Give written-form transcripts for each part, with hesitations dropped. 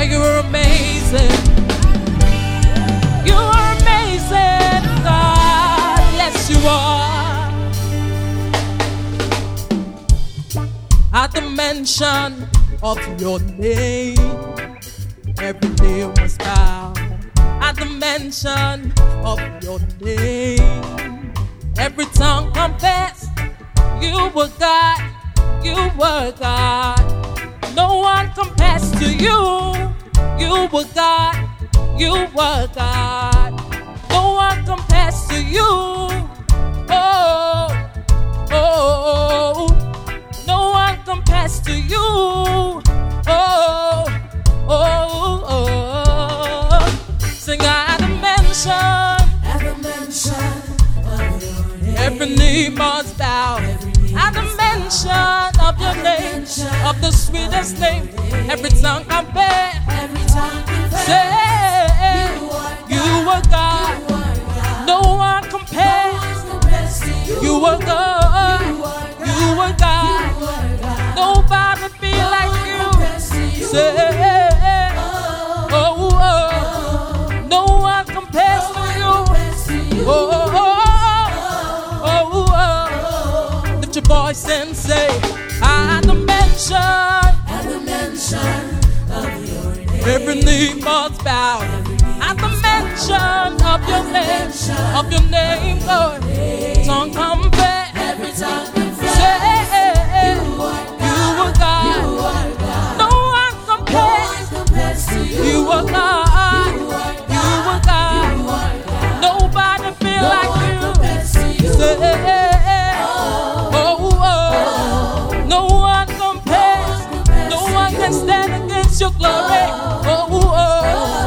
you're amazing. You are amazing, God. Yes, you are. At the mention of your name, every knee must bow. At the mention of your name, every tongue confess you were God, you were God. No one compares to you. You were God, you were God. No one compares to you. Oh, oh, no one compares to you. Oh, oh, oh. Sing at the mention of your name. Every knee must bow. At the mention of your name, of the sweetest name, every tongue confess. Say, you were God. No one compares. You were God. You were God. Nobody be like you. Say, oh, oh. No one compares to you. Oh, oh, oh, oh. Lift your voice and say, at the mention of your name, every knee must bow. At the mention of your name, Lord, tongue confess. Every tongue confess. Say, you were God. No one compares to you. You were God. You were God. Nobody feel like you. Say, no one compares. No one can stand against your glory. Oh, oh.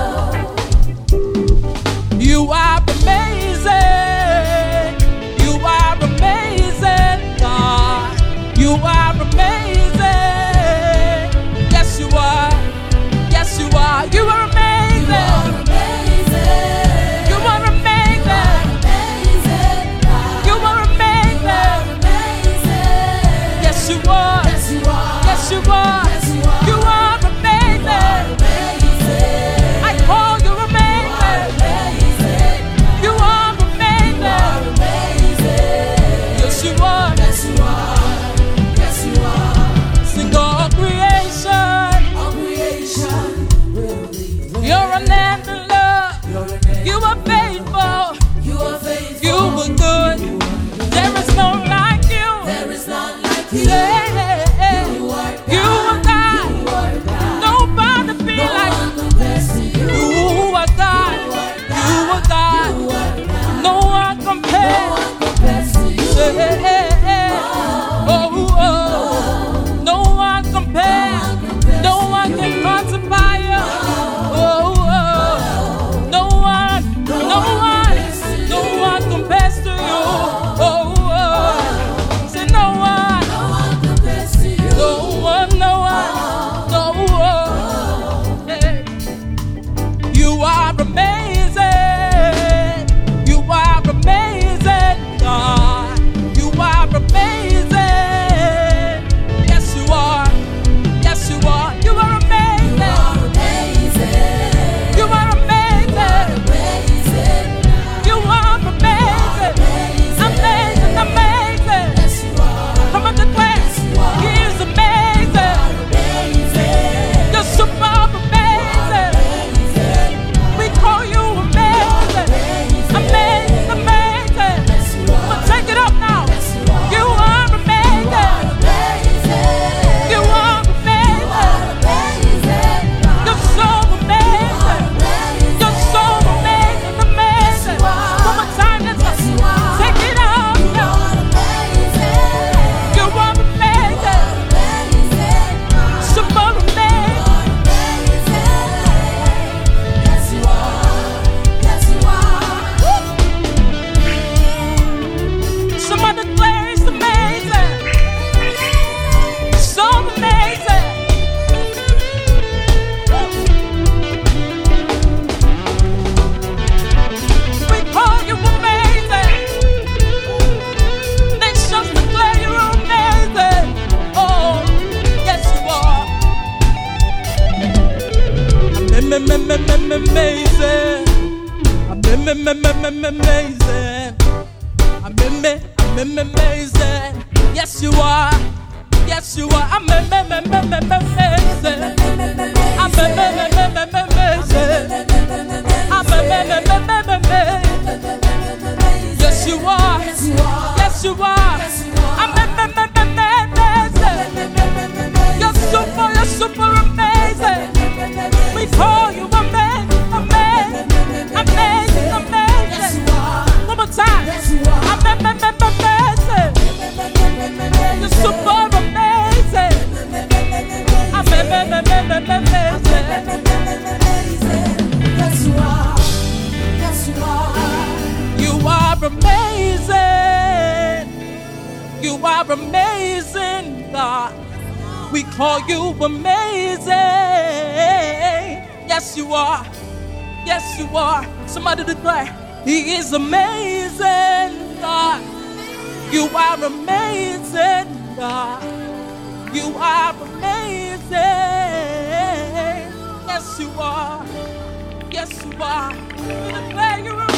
You are amazing. You are amazing, God. You are amazing. Yes, you are. Yes, you are. You are amazing. You are amazing. You are amazing. Yes, you are. Yes, you are. You are amazing. amazing. I'm amazing. I'm amazing. Yes, you are. Yes, you are. I'm amazing. I'm amazing. Yes, you are. Yes, you are. I'm amazing. You're super amazing. We call you amazing. One more time. I'm amazing. You're super amazing. I'm amazing. Yes, you are. Yes, you are. You are amazing. You are amazing, God. We call you amazing. Yes, you are. Yes, you are. Somebody declare, He is amazing, God. You are amazing, God. You are amazing. Yes, you are. Yes, you are. We declare you are.